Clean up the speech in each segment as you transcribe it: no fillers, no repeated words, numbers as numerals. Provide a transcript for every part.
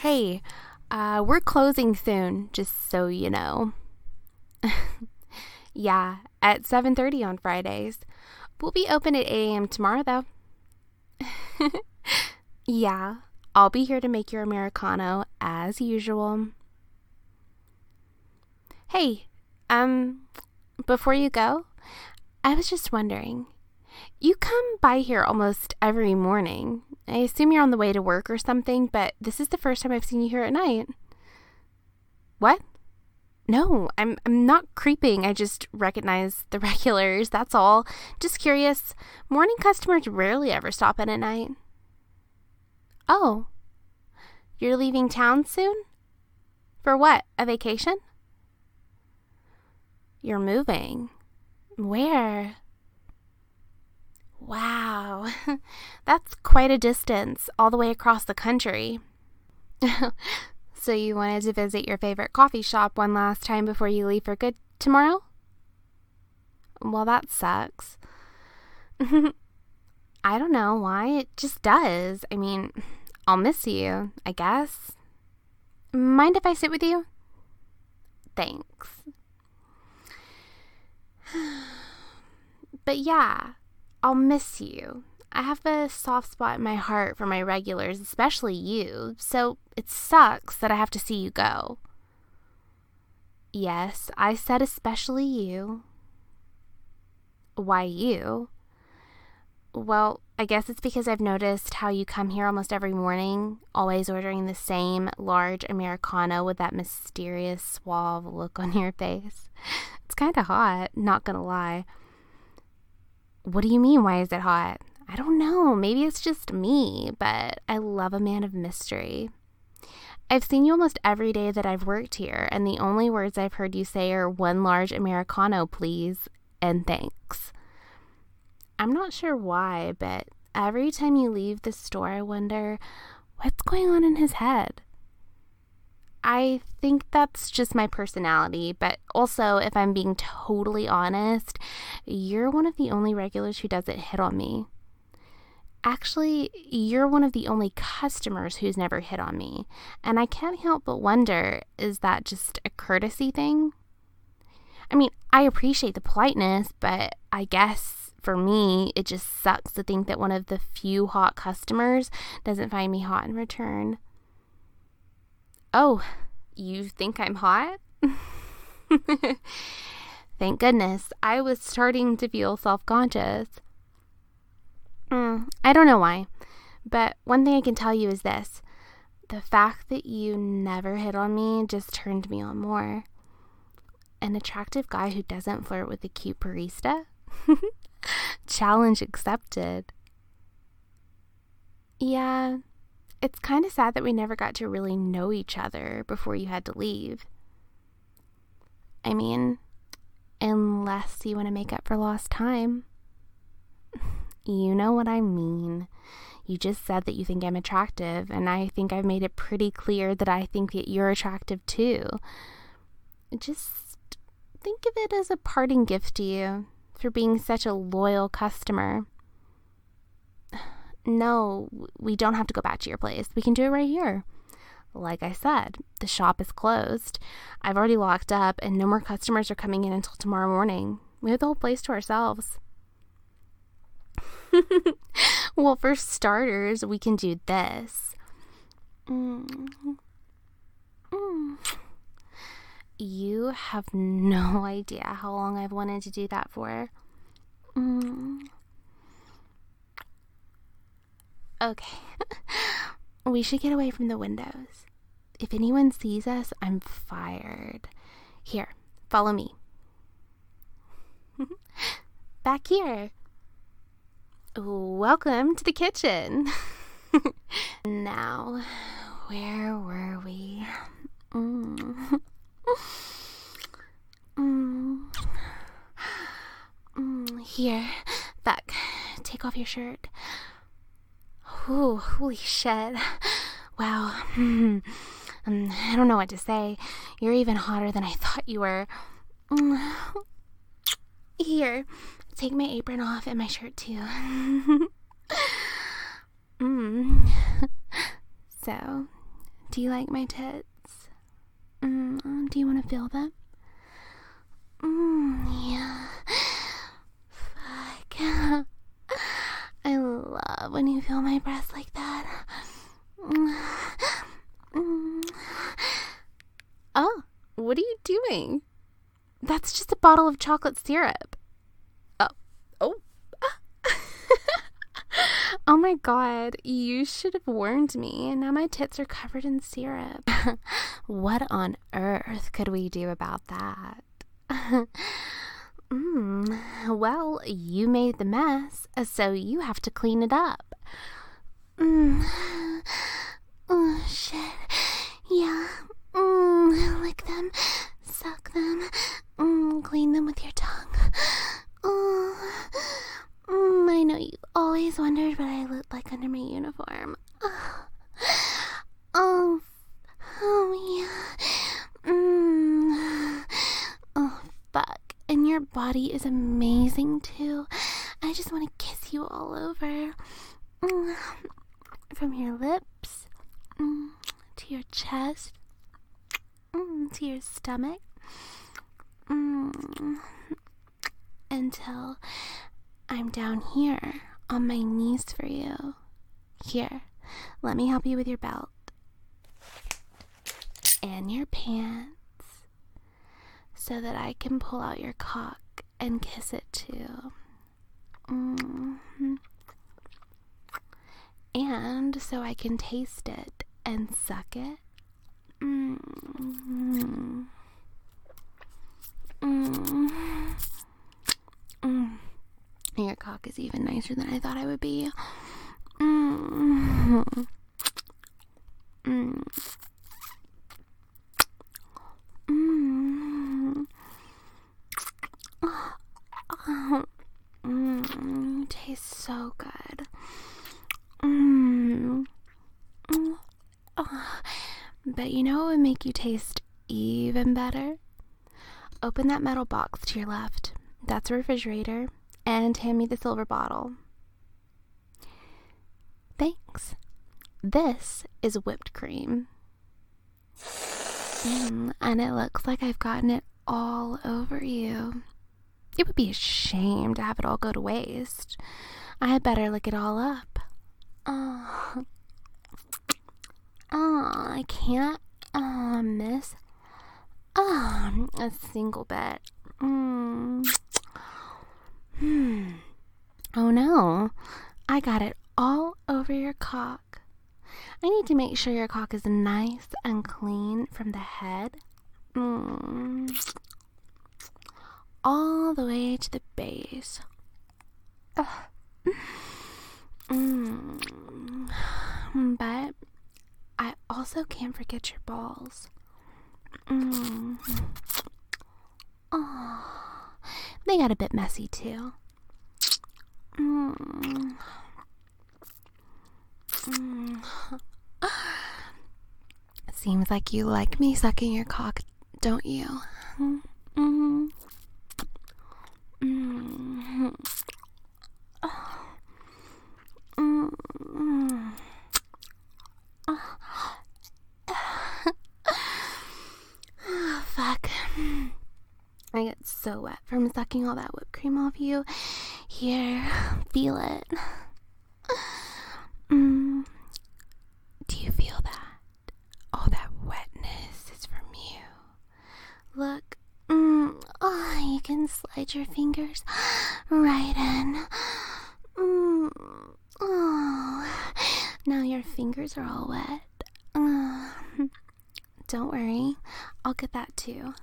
Hey, we're closing soon, just so you know. Yeah, at 7:30 on Fridays. We'll be open at 8 a.m. tomorrow, though. Yeah, I'll be here to make your Americano as usual. Hey, before you go, I was just wondering. You come by here almost every morning. I assume you're on the way to work or something, but this is the first time I've seen you here at night. What? No, I'm not creeping. I just recognize the regulars, that's all. Just curious. Morning customers rarely ever stop in at night. Oh. You're leaving town soon? For what? A vacation? You're moving. Where? Wow, that's quite a distance, all the way across the country. So you wanted to visit your favorite coffee shop one last time before you leave for good tomorrow? Well, that sucks. I don't know why, it just does. I mean, I'll miss you, I guess. Mind if I sit with you? Thanks. But yeah, I'll miss you. I have a soft spot in my heart for my regulars, especially you, so it sucks that I have to see you go. Yes, I said especially you. Why you? Well, I guess it's because I've noticed how you come here almost every morning, always ordering the same large Americano with that mysterious, suave look on your face. It's kind of hot, not gonna lie. What do you mean, why is it hot? I don't know, maybe it's just me, but I love a man of mystery. I've seen you almost every day that I've worked here, and the only words I've heard you say are one large Americano, please, and thanks. I'm not sure why, but every time you leave the store, I wonder, what's going on in his head? I think that's just my personality, but also, if I'm being totally honest, you're one of the only regulars who doesn't hit on me. Actually, you're one of the only customers who's never hit on me, and I can't help but wonder, is that just a courtesy thing? I mean, I appreciate the politeness, but I guess for me, it just sucks to think that one of the few hot customers doesn't find me hot in return. Oh, you think I'm hot? Thank goodness. I was starting to feel self-conscious. I don't know why, but one thing I can tell you is this. The fact that you never hit on me just turned me on more. An attractive guy who doesn't flirt with a cute barista? Challenge accepted. Yeah, it's kind of sad that we never got to really know each other before you had to leave. I mean, unless you want to make up for lost time. You know what I mean. You just said that you think I'm attractive, and I think I've made it pretty clear that I think that you're attractive too. Just think of it as a parting gift to you for being such a loyal customer. No, we don't have to go back to your place. We can do it right here. Like I said, the shop is closed. I've already locked up, and no more customers are coming in until tomorrow morning. We have the whole place to ourselves. Well, for starters, we can do this. You have no idea how long I've wanted to do that for. Okay. We should get away from the windows. If anyone sees us, I'm fired. Here, follow me. Back here. Welcome to the kitchen. Now, where were we? Here, Beck, take off your shirt. Ooh, holy shit. Wow. I don't know what to say. You're even hotter than I thought you were. Here, take my apron off and my shirt too. So, Do you like my tits? Do you want to feel them? Yeah. Fuck. I love when you feel my breasts like that. Oh, what are you doing? That's just a bottle of chocolate syrup. Oh. Oh my god, you should have warned me. Now my tits are covered in syrup. What on earth could we do about that? Well, you made the mess, so you have to clean it up. Oh, shit. Yeah. Lick them, suck them, clean them with your tongue. I know you always wondered what I looked like under my uniform. Oh, yeah. Oh, fuck. And your body is amazing, too. I just want to kiss you all over. From your lips, to your chest, to your stomach, until I'm down here on my knees for you. Here, let me help you with your belt and your pants so that I can pull out your cock and kiss it too. And so I can taste it and suck it. Your cock is even nicer than I thought it would be. Tastes so good. But you know what would make you taste even better? Open that metal box to your left. That's a refrigerator. And hand me the silver bottle. Thanks. This is whipped cream. And it looks like I've gotten it all over you. It would be a shame to have it all go to waste. I had better lick it all up. Oh, I can't miss a single bit. Oh no, I got it all over your cock. I need to make sure your cock is nice and clean from the head all the way to the base. But I also can't forget your balls. Oh, they got a bit messy too. Seems like you like me sucking your cock, don't you? Fuck. I get so wet from sucking all that whipped cream off you. Here, feel it. Do you feel that? All that wetness is from you. Look. Oh, you can slide your fingers right in. Oh, now your fingers are all wet. Don't worry, I'll get that too.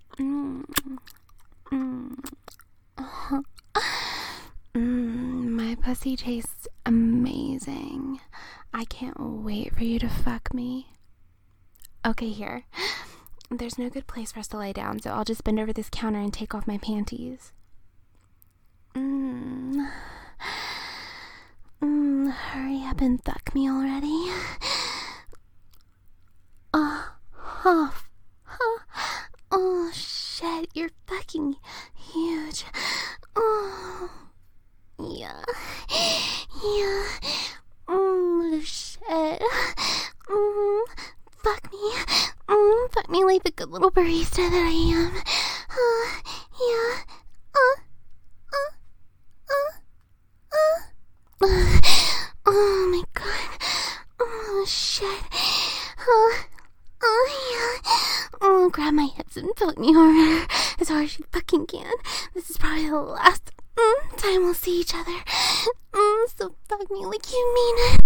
My pussy tastes amazing. I can't wait for you to fuck me. Okay, here. There's no good place for us to lie down, so I'll just bend over this counter and take off my panties. Hurry up and fuck me already. Oh, shit, you're fucking huge. Oh, yeah. Oh, shit. fuck me like the good little barista that I am. Yeah. Oh my god. Oh shit. Yeah. Grab my hips and fuck me harder. As hard as you fucking can. This is probably the last time we'll see each other. So fuck me like you mean it.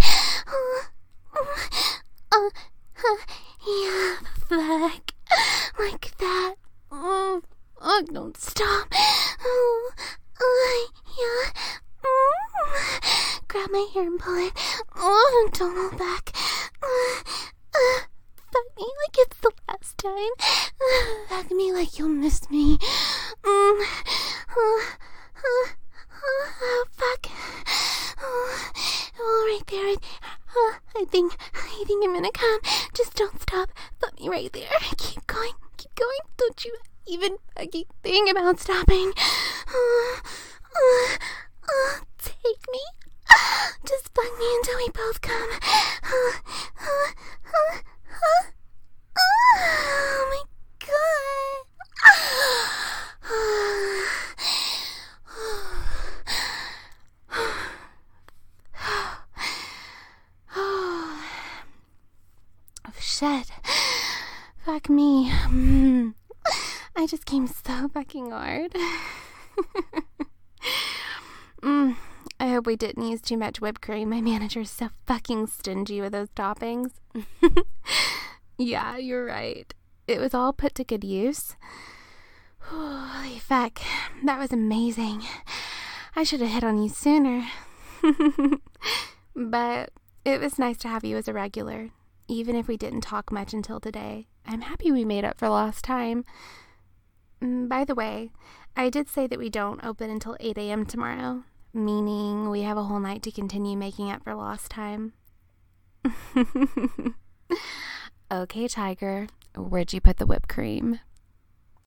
Yeah, fuck. Like that. Don't stop. Yeah. Grab my hair and pull it. Don't hold back. Fuck me like it's the last time. Fuck me like you'll miss me. Fuck. Right there. I think I'm gonna come. Just don't stop. Fuck me right there. Keep going. Don't you even fucking think about stopping. Take me. Just fuck me until we both come. Oh my god. Oh shit. Fuck me. I just came so fucking hard. I hope we didn't use too much whipped cream. My manager's so fucking stingy with those toppings. Yeah, you're right. It was all put to good use. Holy fuck. That was amazing. I should have hit on you sooner. But it was nice to have you as a regular. Even if we didn't talk much until today. I'm happy we made up for lost time. By the way, I did say that we don't open until 8 a.m. tomorrow. Meaning we have a whole night to continue making up for lost time. Okay, Tiger. Where'd you put the whipped cream?